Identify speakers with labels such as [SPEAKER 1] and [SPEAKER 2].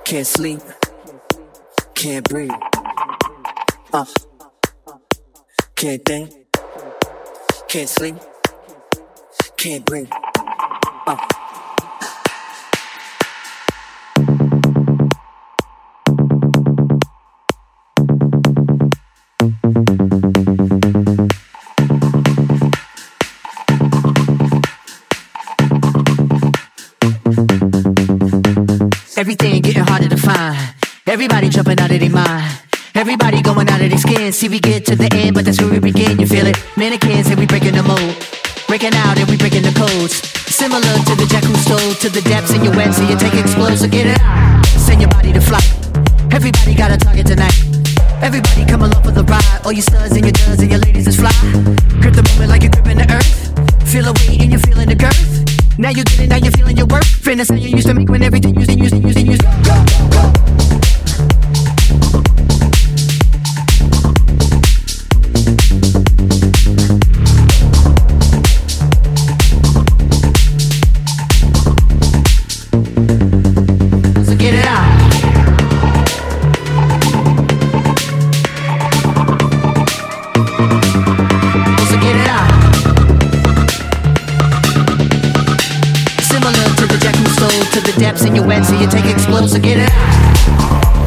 [SPEAKER 1] Can't sleep, can't breathe. Can't think, can't sleep, can't breathe.
[SPEAKER 2] Everything getting harder to find. Everybody jumping out of their mind. Everybody going out of their skin. See, we get to the end, but that's where we begin. You feel it? Mannequins, and we breaking the mold. Breaking out, and we breaking the codes. Similar to the jack who stole to the depths in your web, so you take it explode, so get it out. Send your body to flight. Everybody got a target tonight. Everybody come along for the ride. All you studs and your duds and your ladies is fly. Grip the moment like you're gripping the earth. Feel a weight and you're feeling the girth. Now you get it, now you're feeling your worth. Friend, that's how you used to make when everything used go. So get it out. So get it out. Similar to the jack who stole to the depths in your web, so you take explode, so get it out.